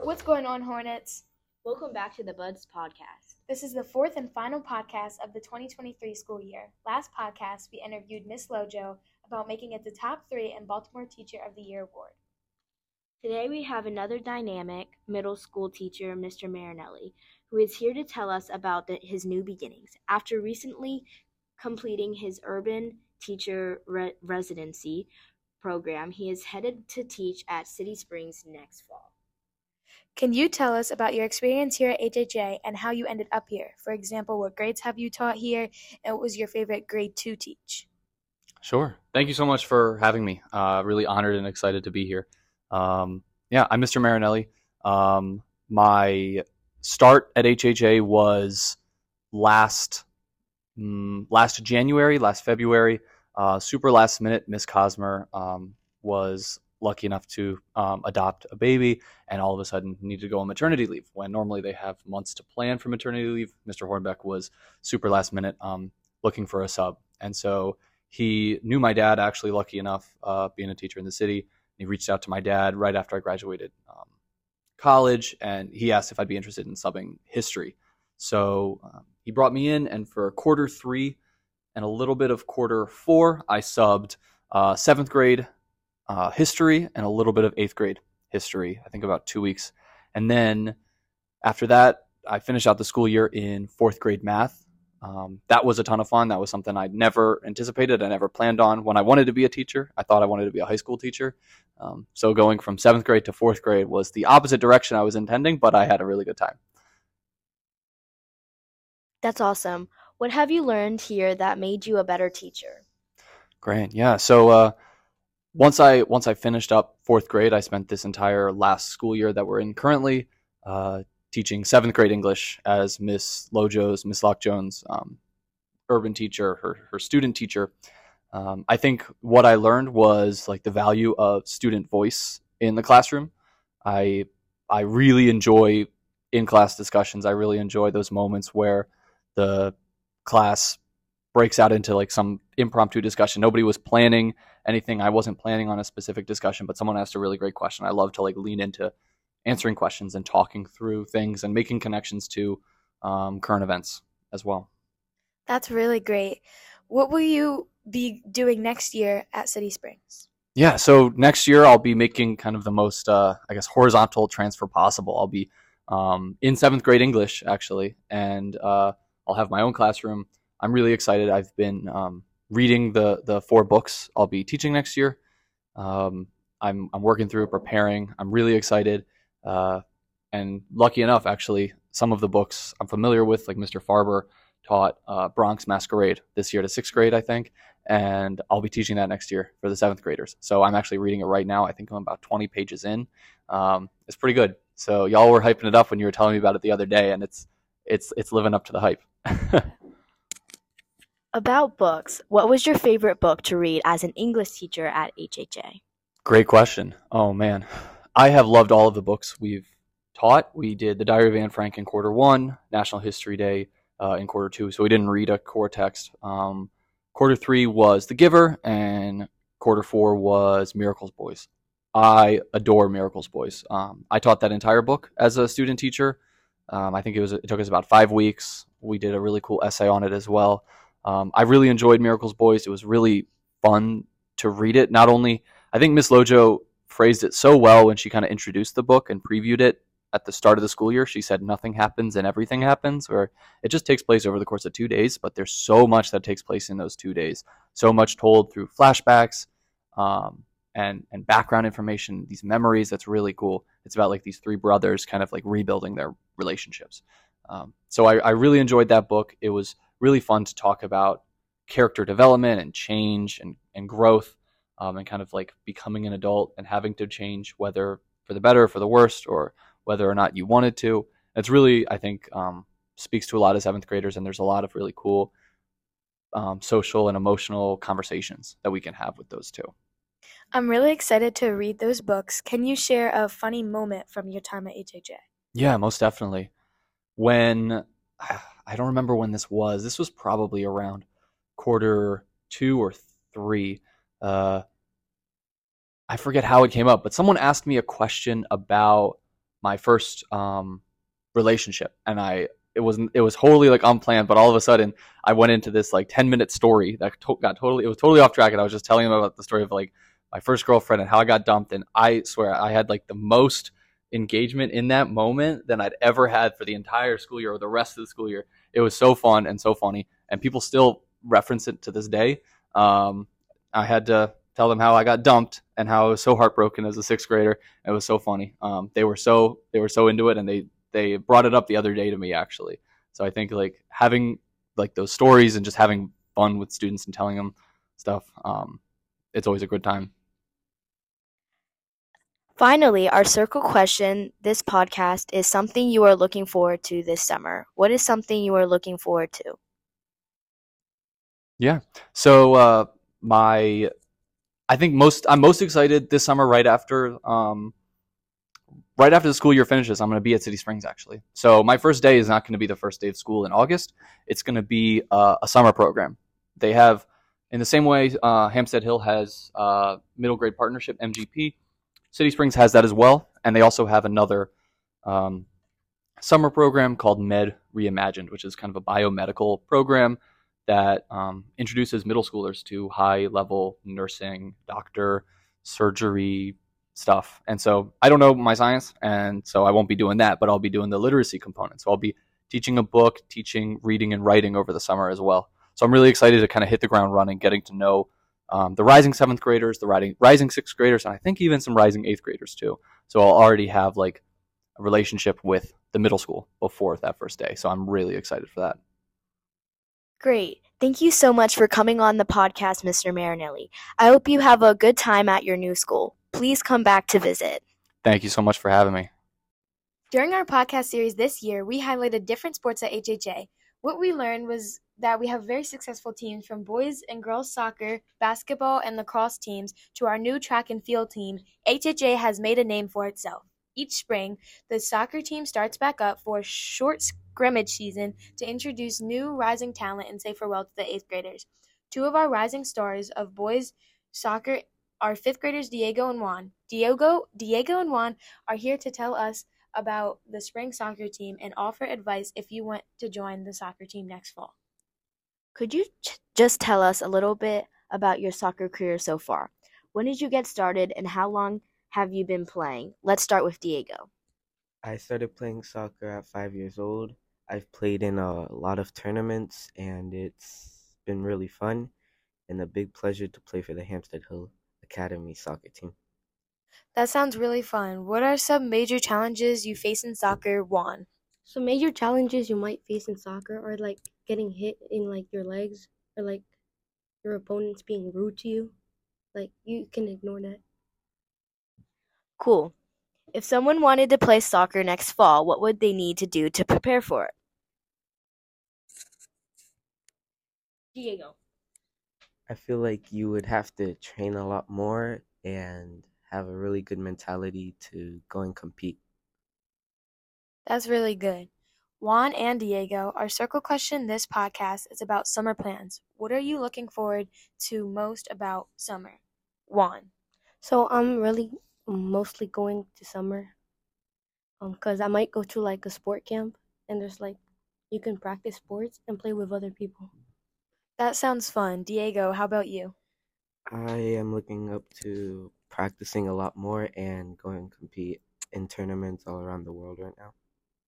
What's going on, Hornets? Welcome back to the Buds Podcast. This is the fourth and final podcast of the 2023 school year. Last podcast, we interviewed Miss Lojo about making it the top 3 in Baltimore Teacher of the Year award. Today we have another dynamic middle school teacher, Mr. Marinelli, who is here to tell us about his new beginnings. After recently completing his urban teacher residency program, he is headed to teach at City Springs next fall. Can you tell us about your experience here at HHA and how you ended up here? For example, what grades have you taught here, and what was your favorite grade to teach? Sure. Thank you so much for having me. Really honored and excited to be here. I'm Mr. Marinelli. My start at HHA was last February. Super last minute. Miss Cosmer was lucky enough to adopt a baby, and all of a sudden needed to go on maternity leave when normally they have months to plan for maternity leave. Mr. Hornbeck was super last minute looking for a sub, and so he knew my dad, actually, lucky enough, being a teacher in the city. He reached out to my dad right after I graduated college, and he asked if I'd be interested in subbing history. So he brought me in, and for quarter 3 and a little bit of quarter 4, I subbed 7th grade history and a little bit of 8th grade history, I think about 2 weeks. And then after that, I finished out the school year in 4th grade math. That was a ton of fun. That was something I'd never anticipated. I never planned on when I wanted to be a teacher. I thought I wanted to be a high school teacher. So going from 7th grade to 4th grade was the opposite direction I was intending, but I had a really good time. That's awesome. What have you learned here that made you a better teacher? Great. Yeah. So once I finished up 4th grade, I spent this entire last school year that we're in currently teaching 7th grade English as Miss Lock Jones, urban teacher, her student teacher. I think what I learned was like the value of student voice in the classroom. I really enjoy in-class discussions. I really enjoy those moments where the class breaks out into like some impromptu discussion. Nobody was planning anything. I wasn't planning on a specific discussion, but someone asked a really great question. I love to like lean into answering questions and talking through things and making connections to current events as well. That's really great. What will you be doing next year at City Springs? Yeah, so next year I'll be making kind of the most, horizontal transfer possible. I'll be in 7th grade English, actually, and I'll have my own classroom. I'm really excited. I've been reading the 4 books I'll be teaching next year. I'm working through preparing. I'm really excited. And lucky enough, actually, some of the books I'm familiar with, like Mr. Farber taught Bronx Masquerade this year to 6th grade, I think, and I'll be teaching that next year for the 7th graders. So I'm actually reading it right now. I think I'm about 20 pages in. It's pretty good. So y'all were hyping it up when you were telling me about it the other day, and it's living up to the hype. About books, what was your favorite book to read as an English teacher at HHA? Great question. Oh, man. I have loved all of the books we've taught. We did The Diary of Anne Frank in quarter 1, National History Day in quarter 2, so we didn't read a core text. Quarter 3 was The Giver, and quarter 4 was Miracles Boys. I adore Miracles Boys. I taught that entire book as a student teacher. I think it took us about 5 weeks. We did a really cool essay on it as well. I really enjoyed Miracles Boys. It was really fun to read it. Not only, I think Miss Lojo phrased it so well when she kind of introduced the book and previewed it at the start of the school year. She said nothing happens and everything happens, where it just takes place over the course of 2 days, but there's so much that takes place in those 2 days. So much told through flashbacks and background information, these memories. That's really cool. It's about like these 3 brothers kind of like rebuilding their relationships. So I really enjoyed that book. It was really fun to talk about character development and change and growth, and kind of like becoming an adult and having to change, whether for the better or for the worst, or whether or not you wanted to. It's really, I think, speaks to a lot of 7th graders, and there's a lot of really cool social and emotional conversations that we can have with those two. I'm really excited to read those books. Can you share a funny moment from your time at HHA? Yeah, most definitely. When, I don't remember when this was. This was probably around quarter 2 or 3. I forget how it came up, but someone asked me a question about my first relationship, and it was totally like unplanned, but all of a sudden I went into this like 10-minute story that it was totally off track, and I was just telling him about the story of like my first girlfriend and how I got dumped, and I swear I had like the most engagement in that moment than I'd ever had for the entire school year or the rest of the school year. It was so fun and so funny, and people still reference it to this day. I had to tell them how I got dumped and how I was so heartbroken as a sixth grader. It was so funny. They were so into it, and they brought it up the other day to me, actually. So I think like having like those stories and just having fun with students and telling them stuff, it's always a good time. Finally, our circle question this podcast is something you are looking forward to this summer. What is something you are looking forward to? Yeah. So I'm most excited this summer right after the school year finishes. I'm going to be at City Springs, actually. So my first day is not going to be the first day of school in August. It's going to be a summer program. They have, in the same way Hampstead Hill has middle grade partnership, MGP, City Springs has that as well. And they also have another summer program called Med Reimagined, which is kind of a biomedical program that introduces middle schoolers to high-level nursing, doctor, surgery stuff. And so I don't know my science, and so I won't be doing that, but I'll be doing the literacy component. So I'll be teaching a book, teaching reading and writing over the summer as well. So I'm really excited to kind of hit the ground running, getting to know the rising 7th graders, the rising 6th graders, and I think even some rising 8th graders too. So I'll already have like a relationship with the middle school before that first day. So I'm really excited for that. Great. Thank you so much for coming on the podcast, Mr. Marinelli. I hope you have a good time at your new school. Please come back to visit. Thank you so much for having me. During our podcast series this year, we highlighted different sports at HHA. What we learned was that we have very successful teams, from boys and girls soccer, basketball, and lacrosse teams to our new track and field team. HHA has made a name for itself. Each spring, the soccer team starts back up for a short scrimmage season to introduce new rising talent and say farewell to the 8th graders. Two of our rising stars of boys soccer are 5th graders Diego and Juan. Diego and Juan are here to tell us about the spring soccer team and offer advice if you want to join the soccer team next fall. Could you just tell us a little bit about your soccer career so far? When did you get started, and how long have you been playing? Let's start with Diego. I started playing soccer at 5 years old. I've played in a lot of tournaments, and it's been really fun and a big pleasure to play for the Hampstead Hill Academy soccer team. That sounds really fun. What are some major challenges you face in soccer, Juan? Some major challenges you might face in soccer are like getting hit in like your legs, or like your opponents being rude to you. Like, you can ignore that. Cool. If someone wanted to play soccer next fall, what would they need to do to prepare for it? Diego. I feel like you would have to train a lot more and have a really good mentality to go and compete. That's really good. Juan and Diego, our circle question this podcast is about summer plans. What are you looking forward to most about summer? Juan. So I'm really mostly going to summer, because I might go to like a sport camp, and there's like you can practice sports and play with other people. That sounds fun. Diego, how about you? I am looking up to practicing a lot more and going and compete in tournaments all around the world right now.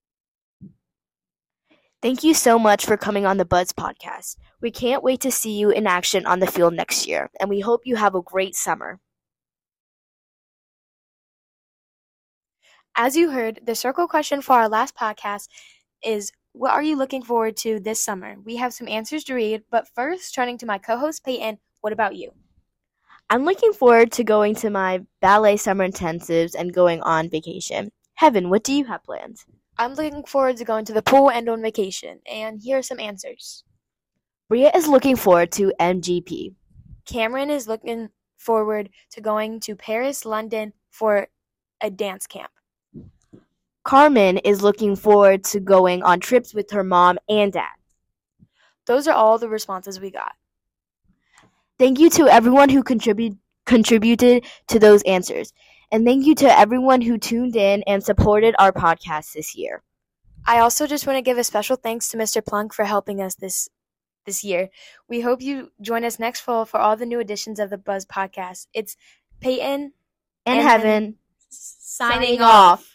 Thank you so much for coming on the Buzz podcast. We can't wait to see you in action on the field next year, and we hope you have a great summer. As you heard, the circle question for our last podcast is, what are you looking forward to this summer? We have some answers to read, but first, turning to my co-host Peyton, what about you? I'm looking forward to going to my ballet summer intensives and going on vacation. Heaven, what do you have planned? I'm looking forward to going to the pool and on vacation, and here are some answers. Bria is looking forward to MGP. Cameron is looking forward to going to Paris, London for a dance camp. Carmen is looking forward to going on trips with her mom and dad. Those are all the responses we got. Thank you to everyone who contributed to those answers. And thank you to everyone who tuned in and supported our podcast this year. I also just want to give a special thanks to Mr. Plunk for helping us this year. We hope you join us next fall for all the new editions of the Buzz Podcast. It's Peyton and Heaven signing off.